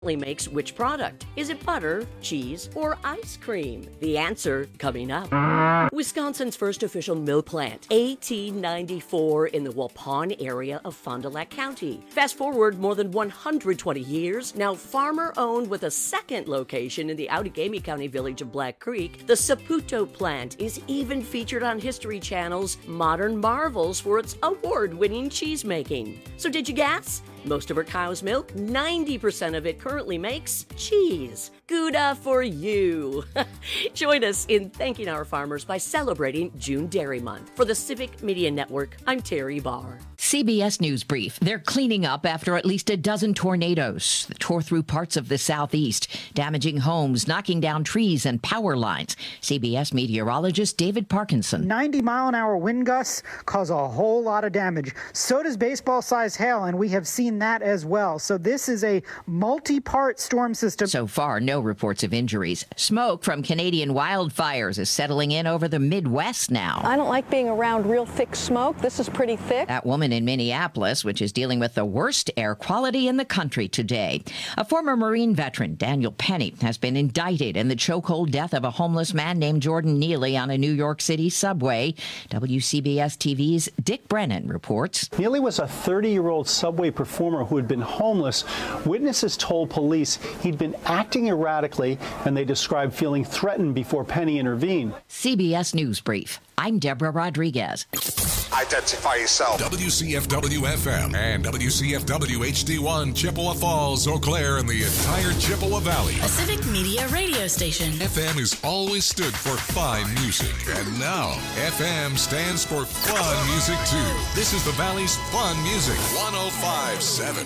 makes which product? Is it butter, cheese, or ice cream? The answer coming up. Wisconsin's first official mill plant, AT94, in the Waupun area of Fond du Lac County. Fast forward more than 120 years, now farmer-owned with a second location in the Outagamie County village of Black Creek, the Saputo plant is even featured on History Channel's Modern Marvels for its award-winning cheese making. So did you guess? Most of her cow's milk, 90% of it currently makes cheese. Gouda for you. Join us in thanking our farmers by celebrating June Dairy Month. For the Civic Media Network, I'm Terry Barr. CBS News Brief. They're cleaning up after at least a dozen tornadoes that tore through parts of the southeast, damaging homes, knocking down trees and power lines. CBS meteorologist David Parkinson. 90-mile-an-hour wind gusts cause a whole lot of damage. So does baseball-sized hail, and we have seen that as well. So this is a multi-part storm system. So far, no reports of injuries. Smoke from Canadian wildfires is settling in over the Midwest now. I don't like being around real thick smoke. This is pretty thick. That woman in Minneapolis, which is dealing with the worst air quality in the country today. A former Marine veteran, Daniel Penny, has been indicted in the chokehold death of a homeless man named Jordan Neely on a New York City subway. WCBS TV's Dick Brennan reports. Neely was a 30-year-old subway performer who had been homeless. Witnesses told police he'd been acting erratically, and they described feeling threatened before Penny intervened. CBS News Brief. I'm Deborah Rodriguez. Identify yourself. WCFW-FM and WCFW-HD1, Chippewa Falls, Eau Claire, and the entire Chippewa Valley. A Civic Media radio station. FM has always stood for fine music, and now FM stands for fun music, too. This is the Valley's fun music, 105.7.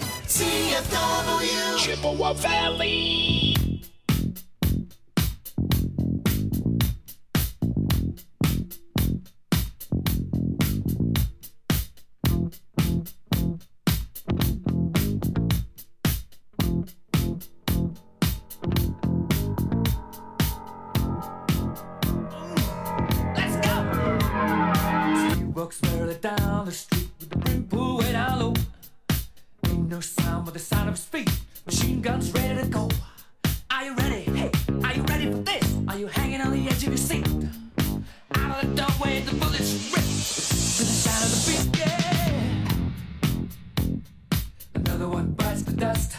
CFW Chippewa Valley. Walks merrily down the street with the brim pulled way down low. Ain't no sound but the sound of his feet. Machine guns ready to go. Are you ready? Hey, are you ready for this? Are you hanging on the edge of your seat? Out of the doorway, the bullets rip to the sound of the beat. Yeah. Another one bites the dust.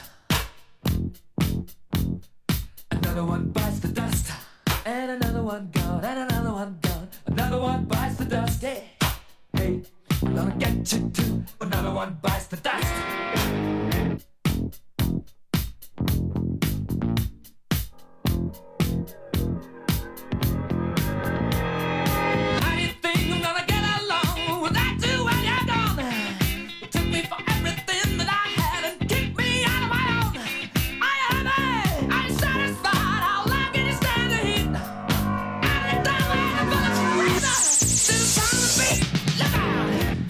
Another one bites the dust. And another one gone. And another one gone. Another one bites the dust. Yeah. Hey, I'm gonna get you too. Another one bites the dust. How do you think I'm gonna get along without you when you're gone? You took me for everything that I had and kicked me out of my own. Are you happy? Are you satisfied? How long can you stand the heat? Out of the doorway, the bullets rain to the sound of the beat. Look out!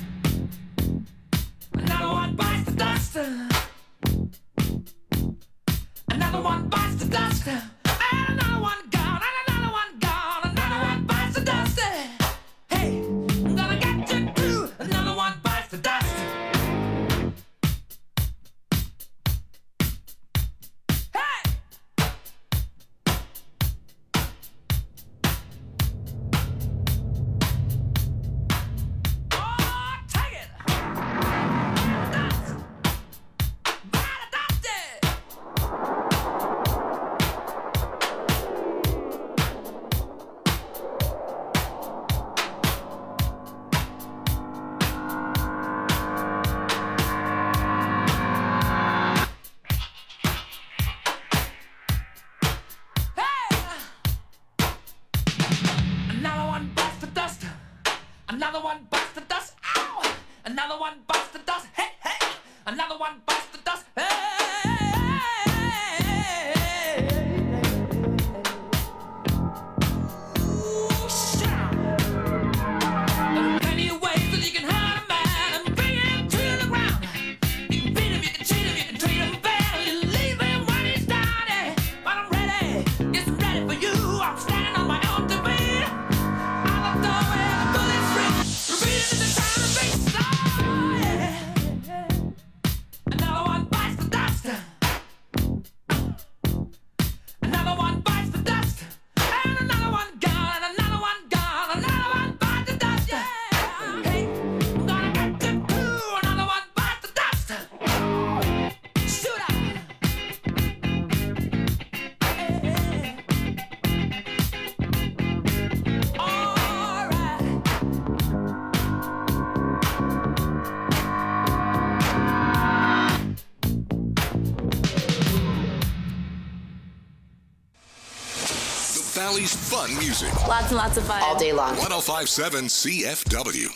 Another one bites the dust. Another one bites the dust. And another one gone. And another one gone. Another one bites the dust. Hey, I'm gonna get you too. Another one bites the dust. Hey! Oh, take it! Dust! Bite the dust! Valley's fun music. Lots and lots of fun. All day long. 105.7 CFW.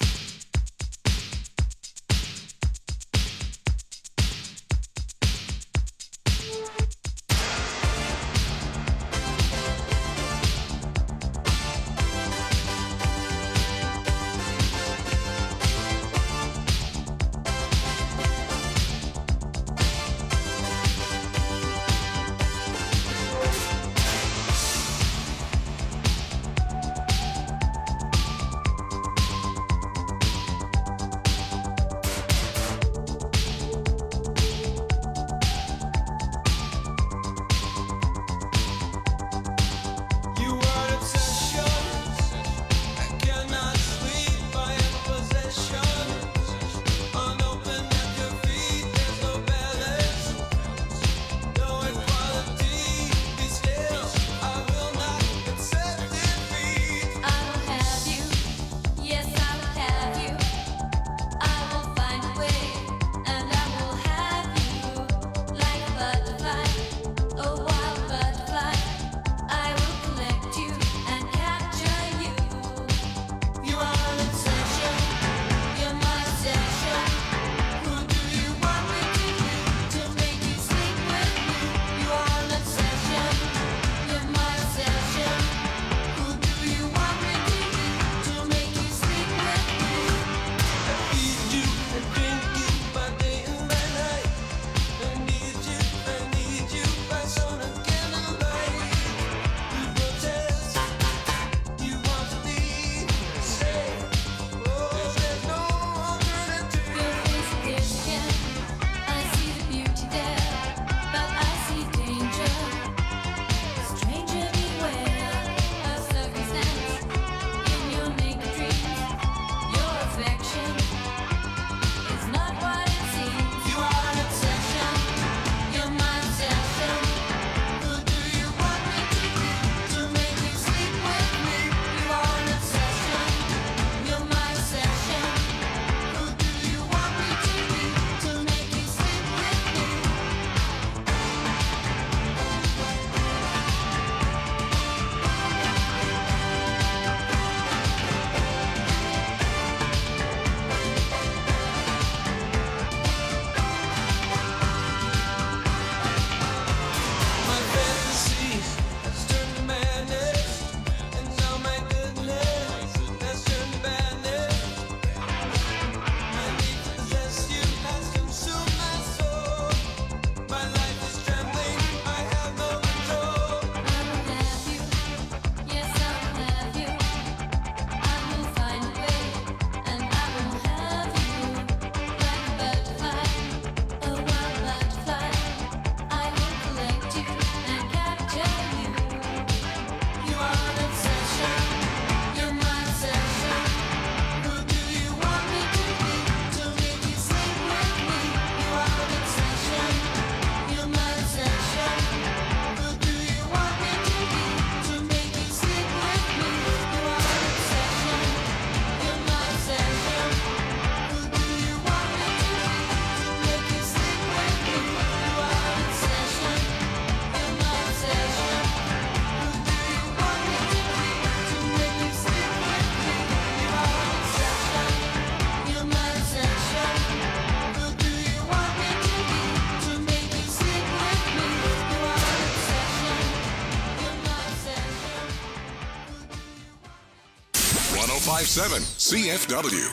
CFW.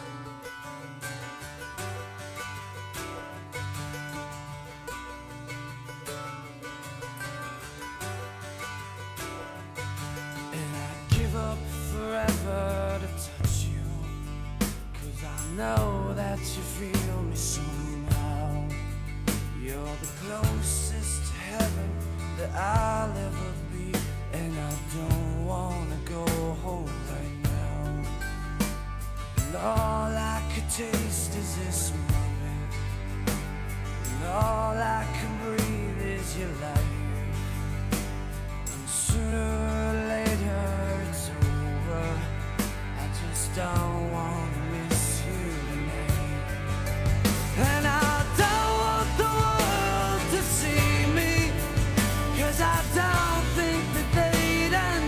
Give up forever to touch you, 'cause I know that you feel me somehow. You're the closest to heaven that I'll ever be, and I don't wanna go home right now. And all I could taste is this moment, and all I can breathe is your light. And sooner or later it's over, I just don't wanna miss you tonight. And I don't want the world to see me, 'cause I don't think that they'd understand.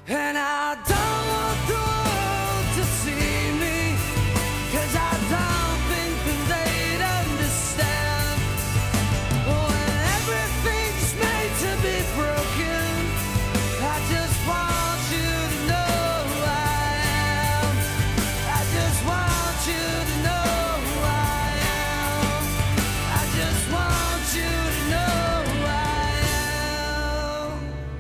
And I don't want the world to see me, 'cause I don't think that they'd understand. When everything's made to be broken, I just want you to know who I am. I just want you to know who I am. I just want you to know who I am.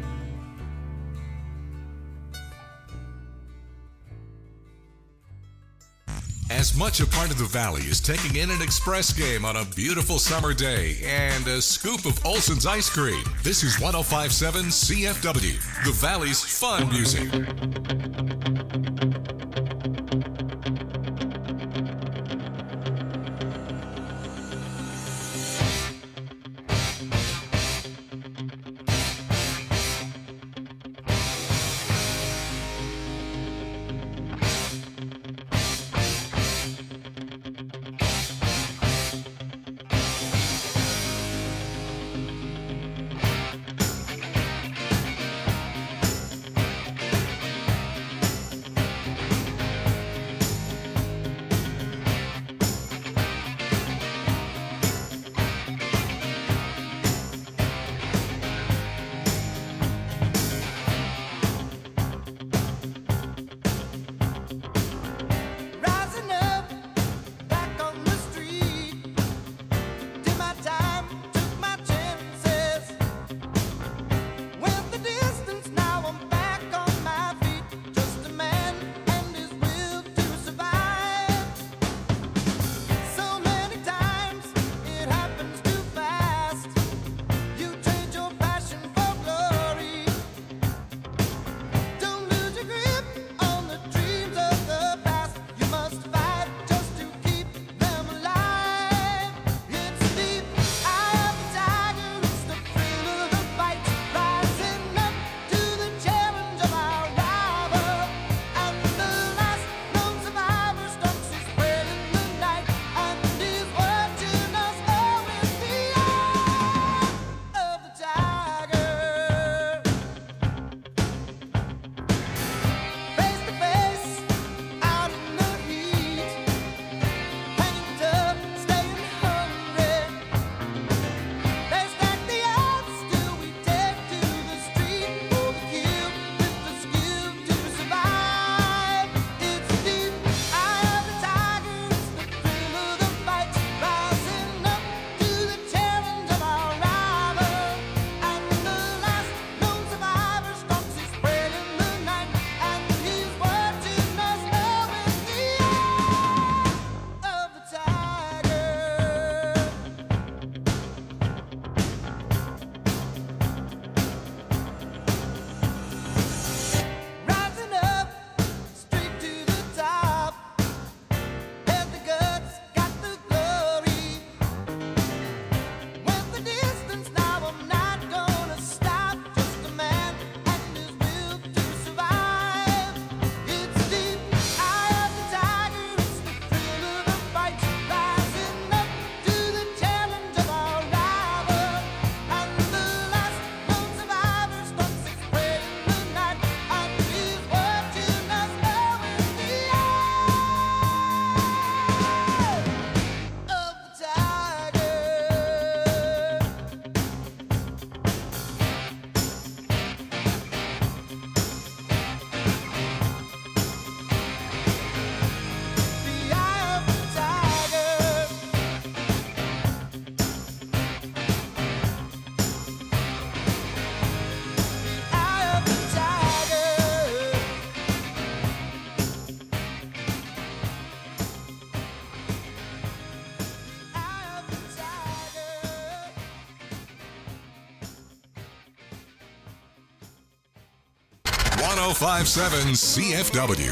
As much a part of the Valley as taking in an express game on a beautiful summer day and a scoop of Olson's ice cream. This is 105.7 CFW, the Valley's fun music. Rising up, back on the street. Did my time, took my chances. Went the distance, now I'm back on my feet. Just a man and his will to survive. So many times it happens too fast. You trade your passion for glory. Don't lose your grip on the dreams of the past. You must fight just to keep them alive. It's the eye of the tiger, it's the thrill of the fight. Rising up to the challenge of our rival. And the last known survivor stalks his prey in the night. And he's watching us all with the eye of the tiger. Face to face, out in the heat, hanging tough, staying hungry. They stack the odds till we take to the street for the kill with the skill to survive. It's the eye of the tiger, it's the thrill of the fight. Rising up to the challenge of our rival. And the last known survivor stalks his prey in the night. And he's watching us all with the eye of the tiger. Rising up, straight to the top. Had the guts, got the glory. Went the distance, now I'm not gonna stop. Just a man and his will to survive. It's the eye of the tiger, it's the thrill of the fight. Rising up to the challenge of our rival. And the last known survivor stalks his prey in the night. And he's watching us all with the eye of the tiger. The eye of the tiger. The eye of the tiger. Eye of the tiger. 105.7 CFW.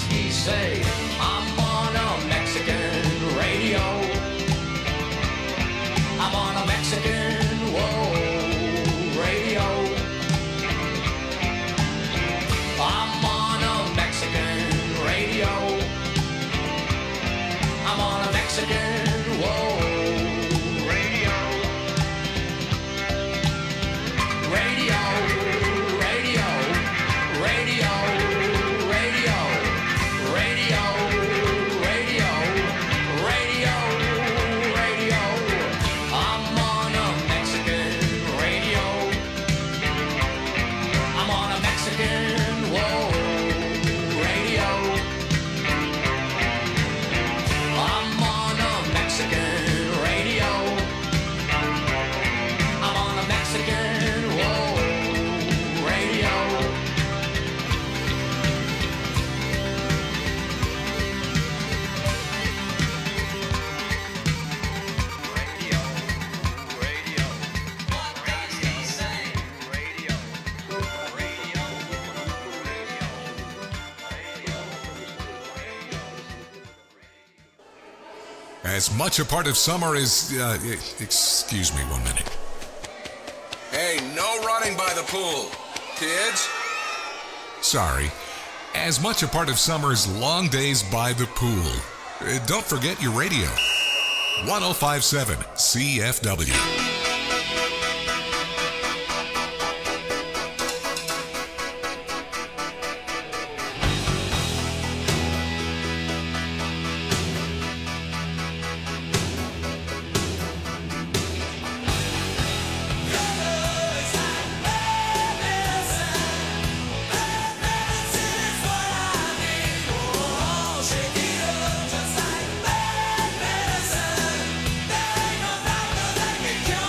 He say, I'm on a Mexican radio. I'm on a Mexican, whoa, radio. I'm on a Mexican radio. I'm on a Mexican, whoa, radio. Radio, radio, radio, radio, radio, radio, radio, radio. I'm on a Mexican radio. I'm on a Mexican, whoa, radio. I'm on a Mexican radio. I'm on a Mexican, whoa, radio. Radio, radio. What does he say? Radio, radio, As much a part of summer as, excuse me 1 minute. Hey, no running by the pool. Kids? Sorry. As much a part of summer's long days by the pool. Don't forget your radio. 105.7 CFW. Just like bad medicine, there ain't no doctor that can cure.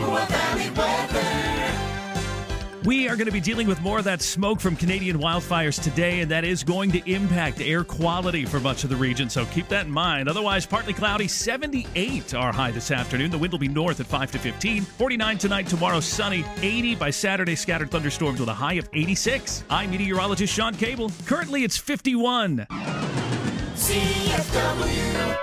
Chippewa Valley weather. We are going to be dealing with more of that smoke from Canadian wildfires today, and that is going to impact air quality for much of the region, so keep that in mind. Otherwise, partly cloudy, 78 our high this afternoon. The wind will be north at 5 to 15. 49 tonight, tomorrow sunny. 80 by Saturday, scattered thunderstorms with a high of 86. I'm meteorologist Sean Cable. Currently, it's 51. CFW.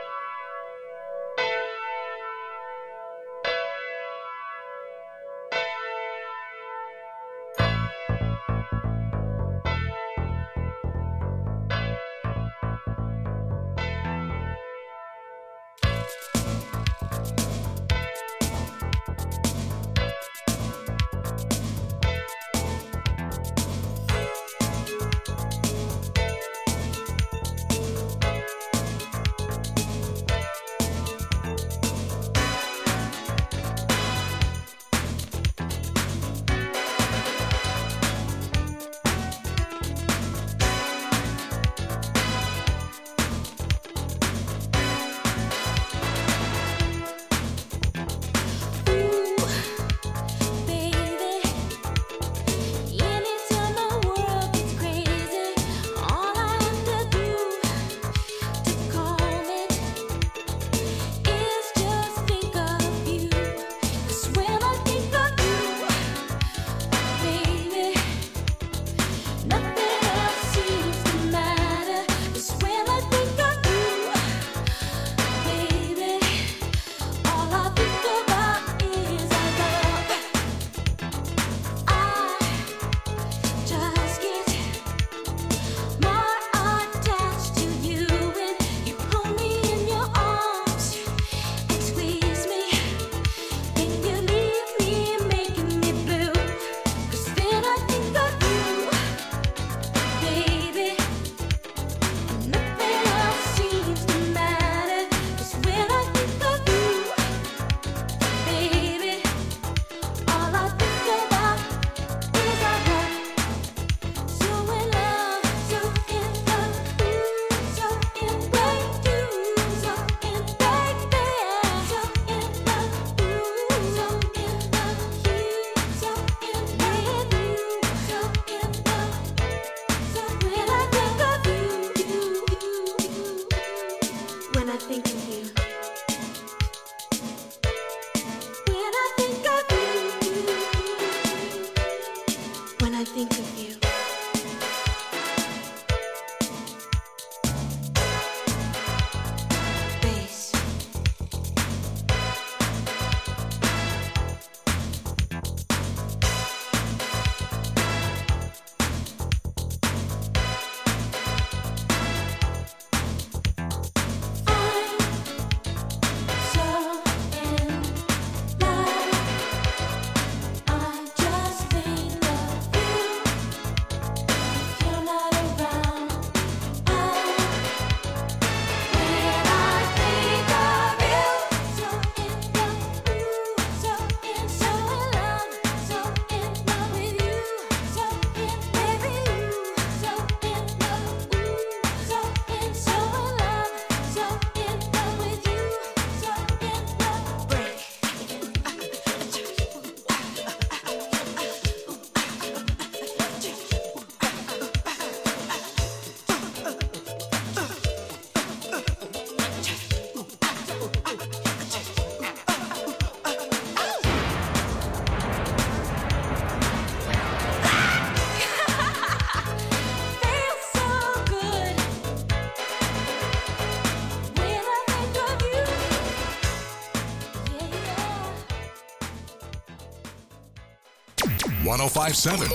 .1057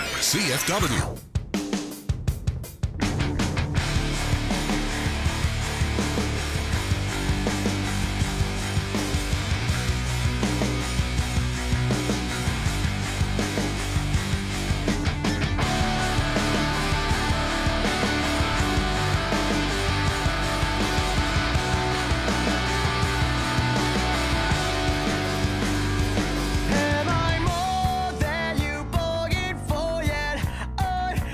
CFW. Am I more than you bargained for yet?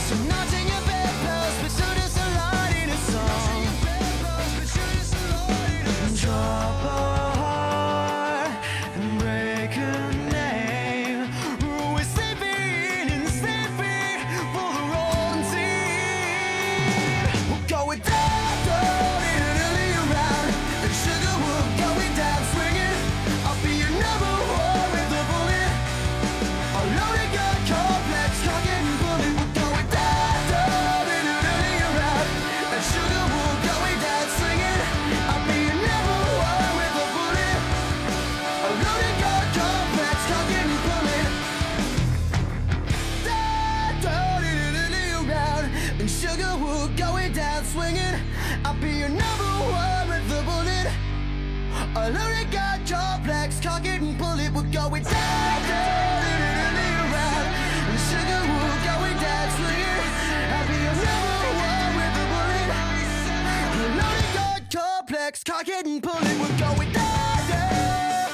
Cock it and pull it, we're going down, down,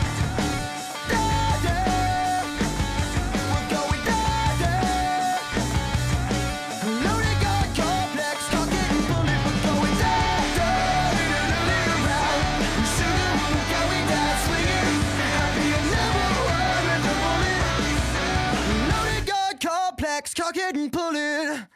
down, down. We're going down, down. Loaded gun complex, cock it and pull it, we're going down, down. Around. Sugar, we're going down, swinging. Happy and never worried, the bullet. Loaded gun complex, cock it and pull it.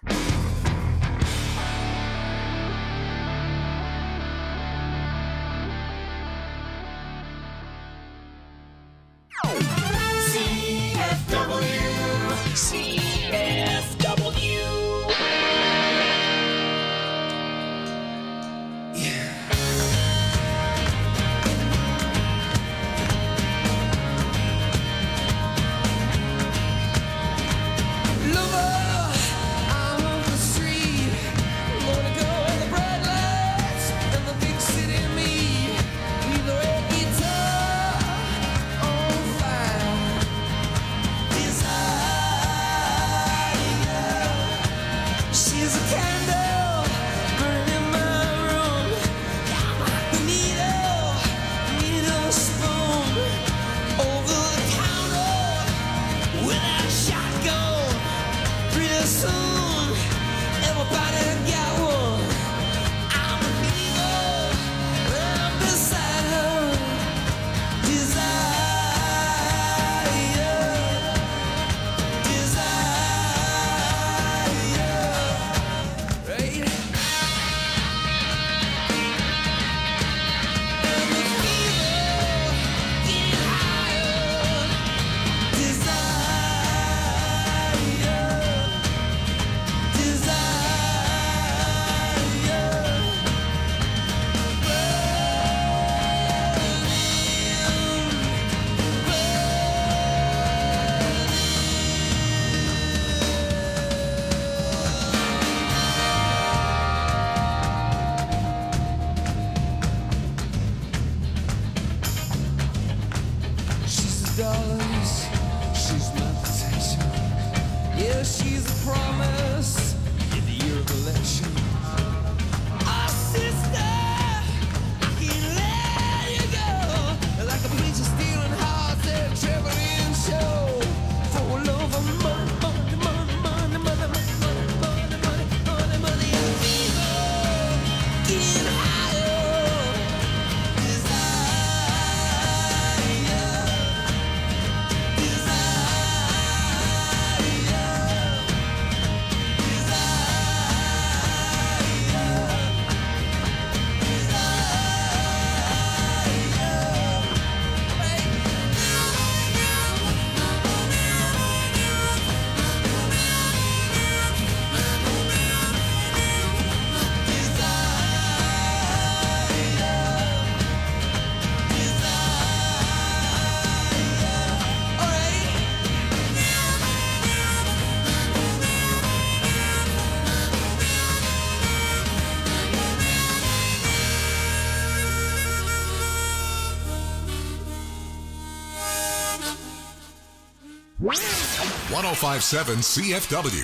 .1057 CFW.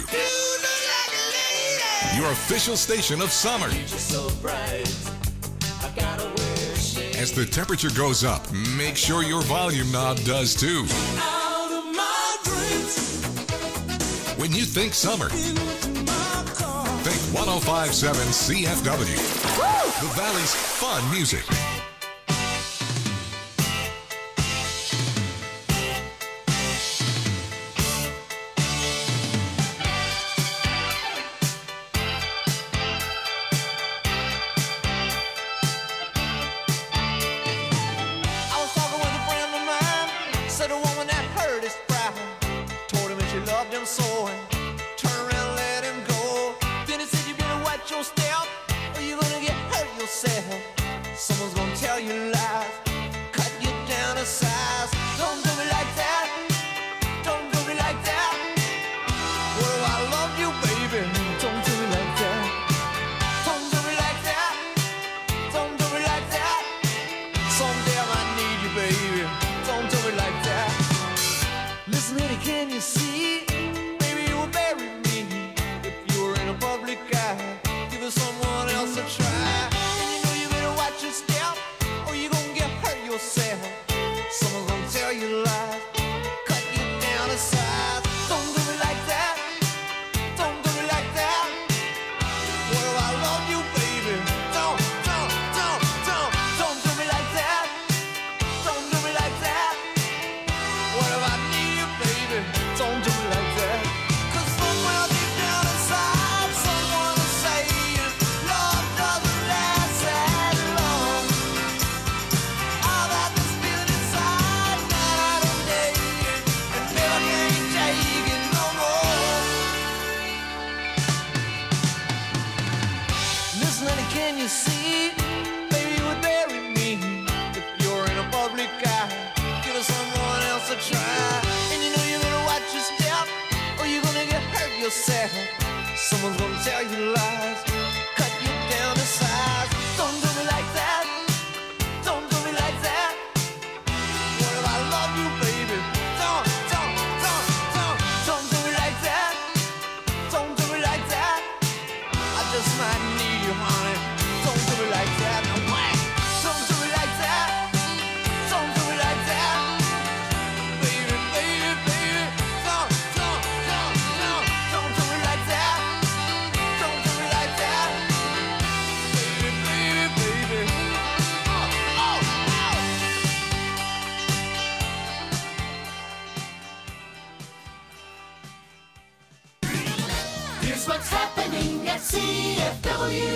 Your official station of summer. As the temperature goes up, make sure your volume knob does too. When you think summer, think 105.7 CFW. The Valley's fun music. Someone's gonna tell you lies, cut you down to size. Don't do me like that, don't do me like that. What if I love you, baby? Don't do me like that. Don't do me like that, don't do me like that. Someday I might need you, baby. Don't do me like that. Listen, honey, can you see? Baby, you will bury me if you were in a public eye. Give it someone else a try. Watch your step, or you gonna get hurt yourself. Someone's gonna tell you lies, cut you down to size. Don't do me like that, don't do me like that. What if I love you, baby? Don't do me like that. Don't do me like that. What if I need you, baby? Don't do me like that. 'Cause somewhere deep down inside, someone is saying love doesn't last as long. All that this feeling inside, night and day, and never can take it no more. Listen, honey, can you see? Baby, you would bury me if you're in a public eye. Give someone else a try. And you know you're gonna watch your step, or you're gonna get hurt yourself. Someone's gonna tell you lies, cut you down to size. Don't do me like that, don't do me like that. What if I love you, baby? Don't do me like that. Don't do me like that. I just might need you, honey. Don't do me like that. No way. Don't do me like that. Don't do me like that. Baby, baby, baby. Don't do me like that. Don't do me like that. Baby, baby, baby. Oh. Here's what's happening at CFW.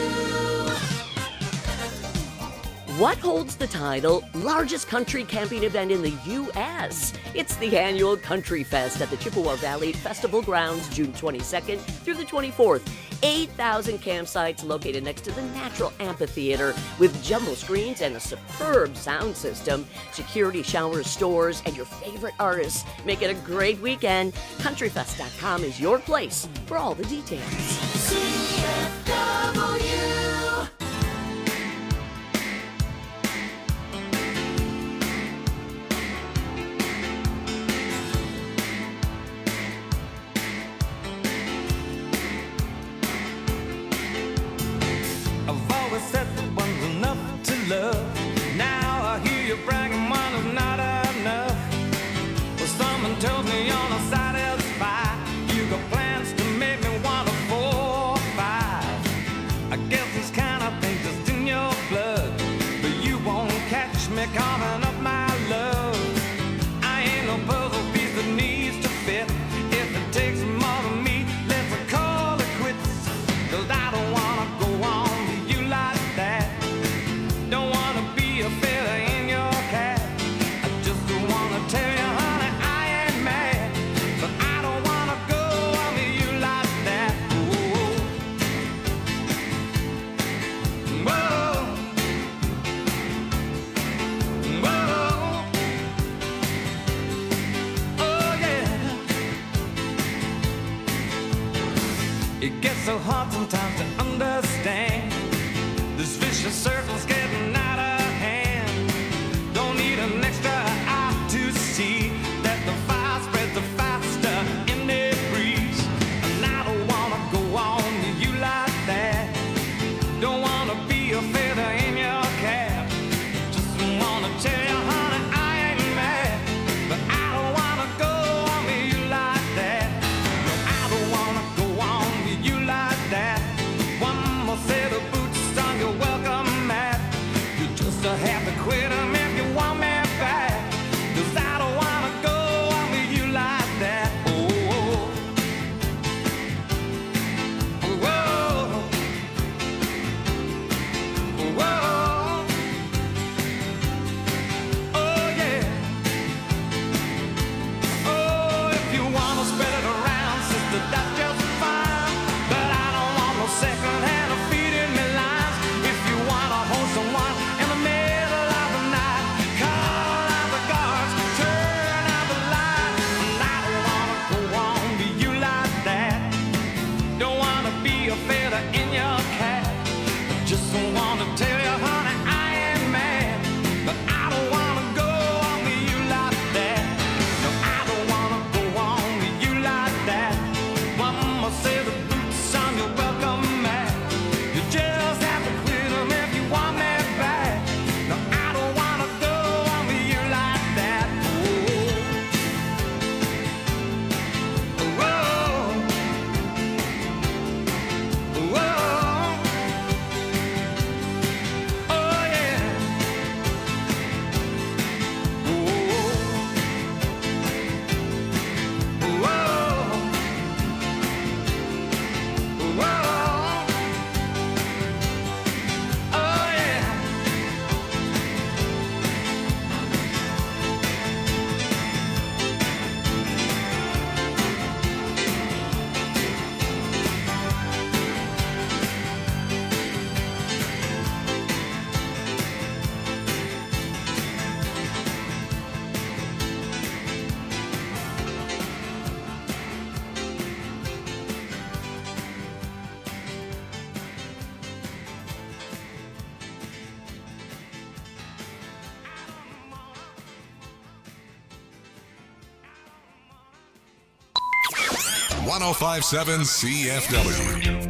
What holds the title largest country camping event in the U.S.? It's the annual Country Fest at the Chippewa Valley Festival Grounds, June 22nd through the 24th. 8,000 campsites located next to the Natural Amphitheater with jumbo screens and a superb sound system. Security showers, stores, and your favorite artists make it a great weekend. CountryFest.com is your place for all the details. CFW. I've always said that one's enough to love. Now I hear you bragging one is not enough. Well, someone tells me you're not satisfied. You got plans to make me want a 4 or 5. I guess this kind of thing just in your blood. But you won't catch me coming up, my love. I ain't no puzzle piece that needs to fit. If it takes more than me, let's call it quits. 'Cause I don't wanna go on with you like that. Don't wanna be a feather in your cap. I just wanna tell you, honey, I ain't mad. But I don't wanna go on with you like that. Whoa. Whoa. Whoa. Oh, yeah. It gets so hard sometimes to understand. This vicious circle's getting out of hand. Don't need an extra eye to see that the fire spreads the faster in the breeze. And I don't wanna go on with you like that. Don't wanna be a feather in your cap. Just wanna tell you, honey, I ain't mad. But I don't wanna go on with you like that. No, I don't Mama say the boots on your welcome mat. You just have to quit them if you want me back. No, I don't wanna go on with you like that. Whoa. Whoa. Oh yeah. .1057 CFW.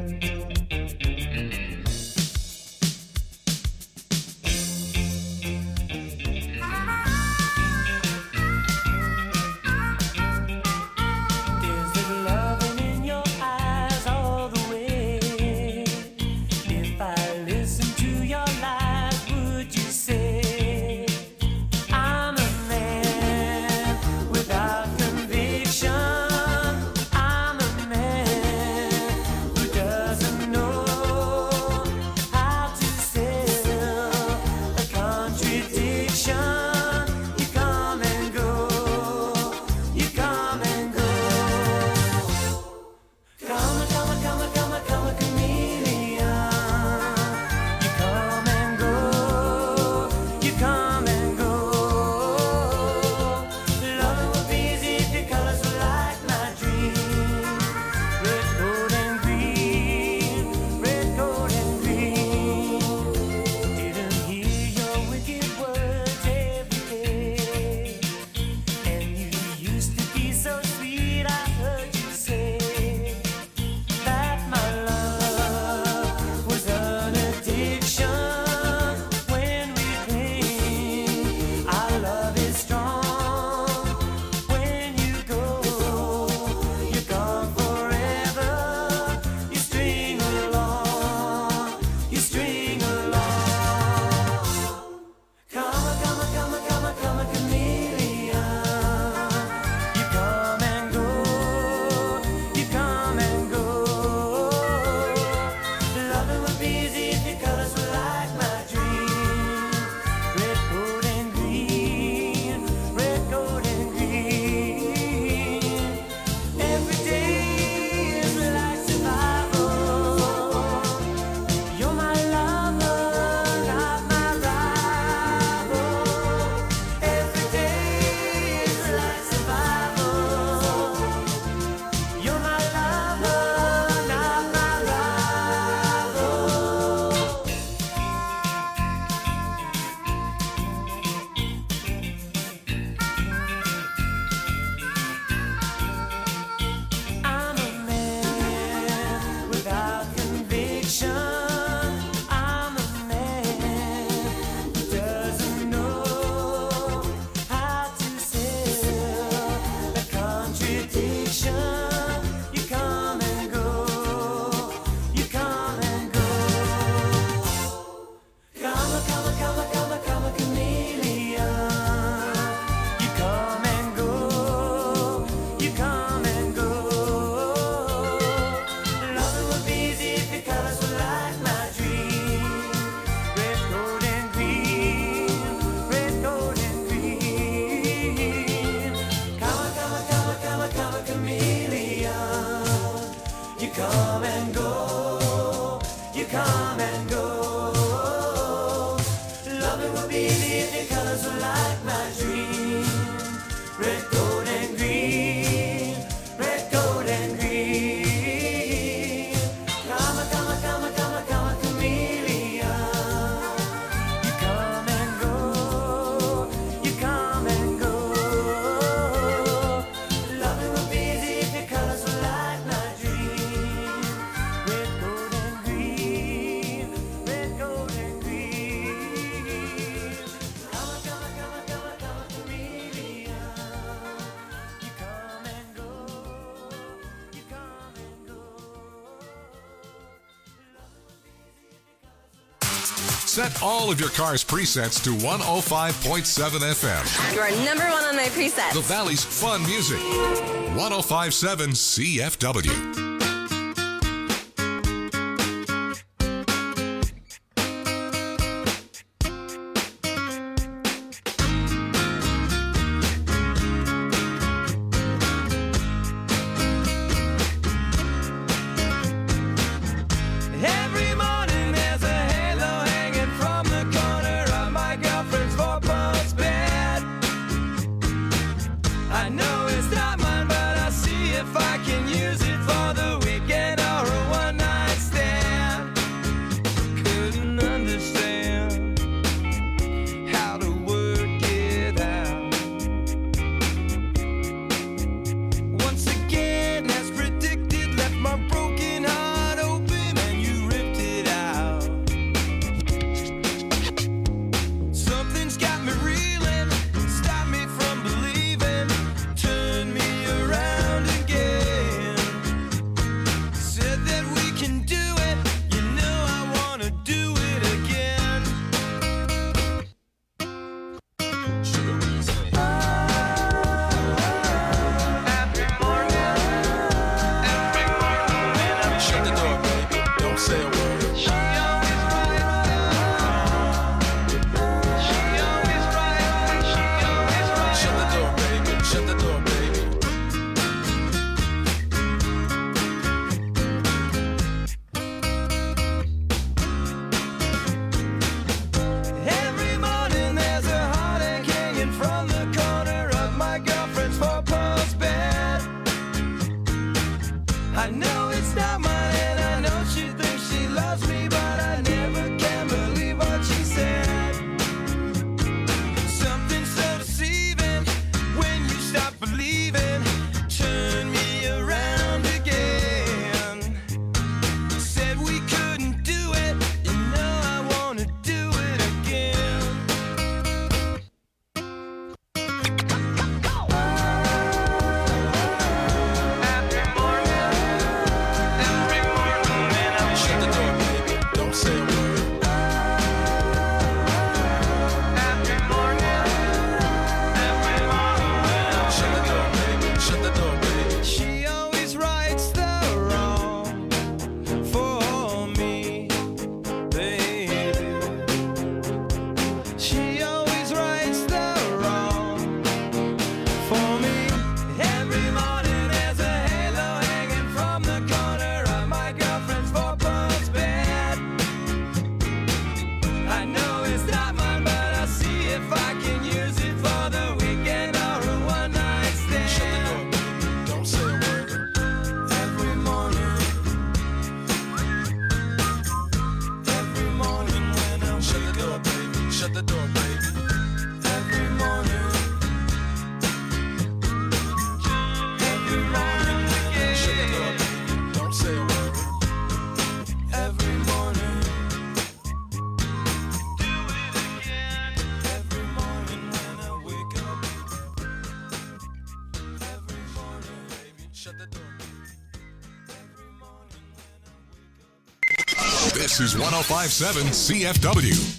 Red, gold, and green. Set all of your car's presets to 105.7 FM. You are number one on my presets. The Valley's fun music. 105.7 CFW. This is 105.7 CFW.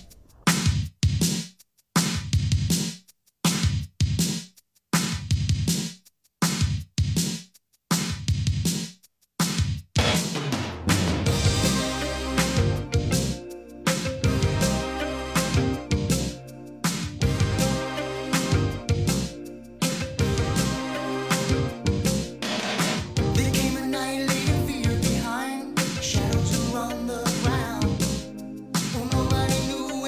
Shadows around the ground. Oh, nobody knew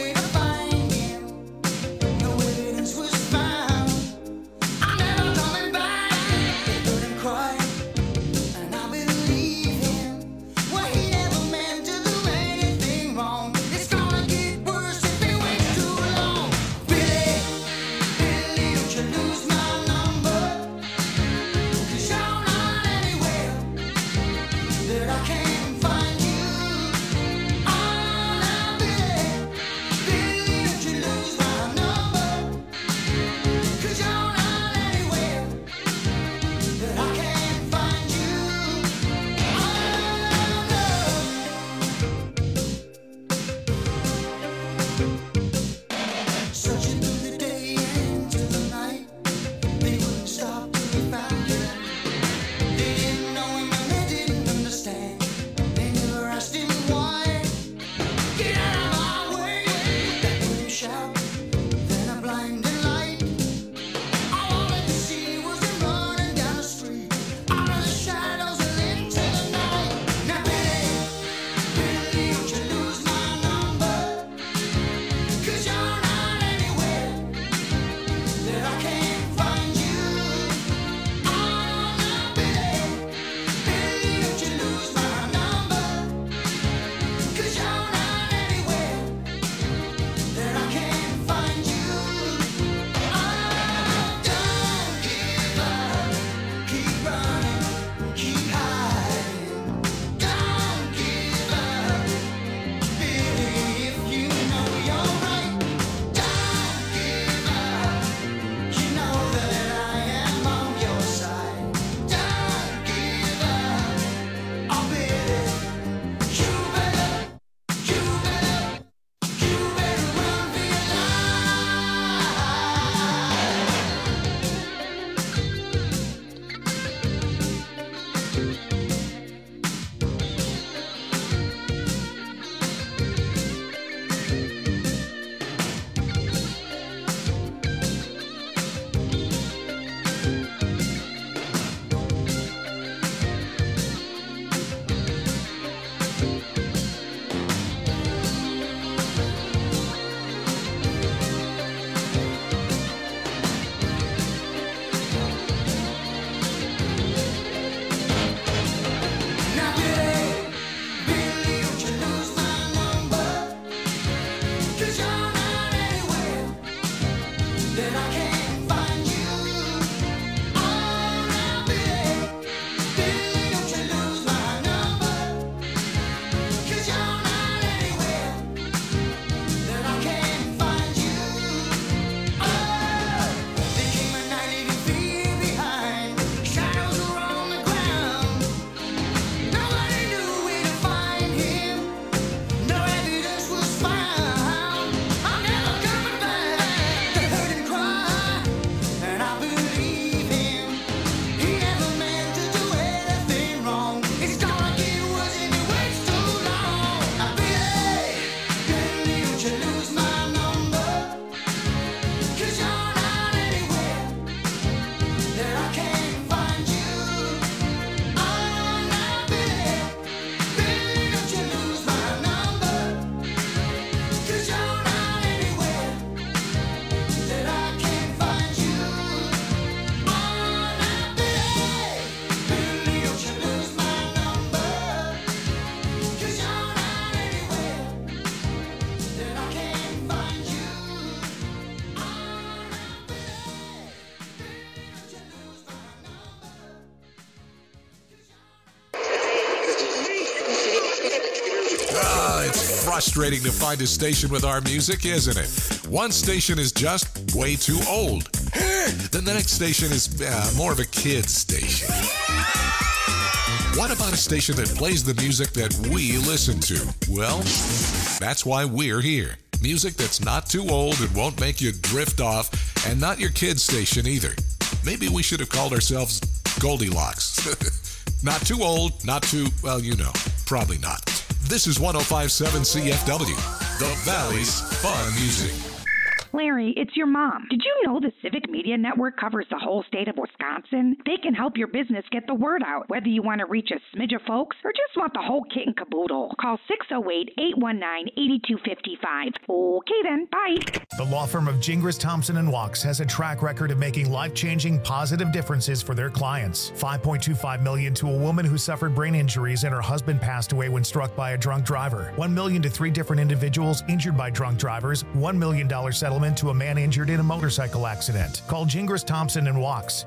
frustrating to find a station with our music, isn't it? One station is just way too old. Then the next station is more of a kid's station. What about a station that plays the music that we listen to? Well, that's why we're here. Music that's not too old and won't make you drift off, and not your kid's station either. Maybe we should have called ourselves Goldilocks. Not too old, not too, well, you know, probably not. This is 105.7 CFW, the Valley's Fun Music. Larry, it's your mom. Did you know the Civic Media Network covers the whole state of Wisconsin? They can help your business get the word out, whether you want to reach a smidge of folks or just want the whole kit and caboodle. Call 608-819-8255. Okay then, bye. The law firm of Gingras, Thompson & Wachs has a track record of making life-changing positive differences for their clients. $5.25 million to a woman who suffered brain injuries and her husband passed away when struck by a drunk driver. $1 million to 3 different individuals injured by drunk drivers. $1 million settlement to a man injured in a motorcycle accident. Call Gingras, Thompson & Wachs,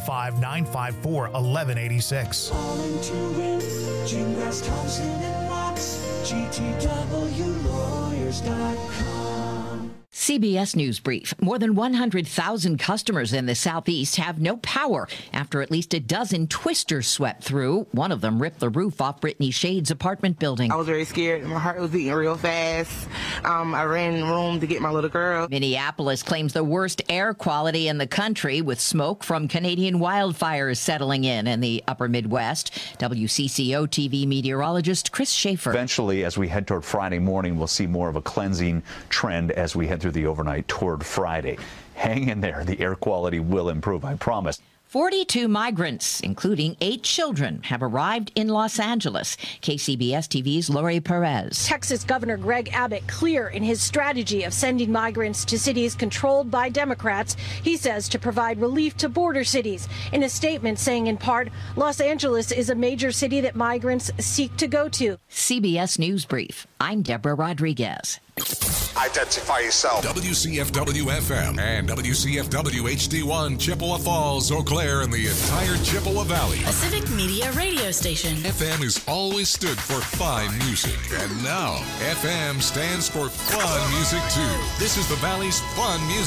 855-954-1186. Calling to win, Gingras, Thompson & Wachs, GTWlawyers.com. CBS News Brief. More than 100,000 customers in the Southeast have no power after at least a dozen twisters swept through. One of them ripped the roof off Brittany Shade's apartment building. I was very scared. My heart was beating real fast. I ran in the room to get my little girl. Minneapolis claims the worst air quality in the country, with smoke from Canadian wildfires settling in the upper Midwest. WCCO TV meteorologist Chris Schaefer. Eventually, as we head toward Friday morning, we'll see more of a cleansing trend as we head through the overnight toward Friday. Hang in there. The air quality will improve, I promise. 42 migrants, including 8 children, have arrived in Los Angeles. KCBS TV's Lori Perez. Texas Governor Greg Abbott clear in his strategy of sending migrants to cities controlled by Democrats. He says to provide relief to border cities. In a statement saying in part, Los Angeles is a major city that migrants seek to go to. CBS News Brief. I'm Deborah Rodriguez. Identify yourself. WCFW-FM and WCFW-HD1, Chippewa Falls, Eau Claire, and the entire Chippewa Valley. A Civic Media radio station. FM has always stood for fine music, and now FM stands for fun music too. This is the Valley's Fun Music.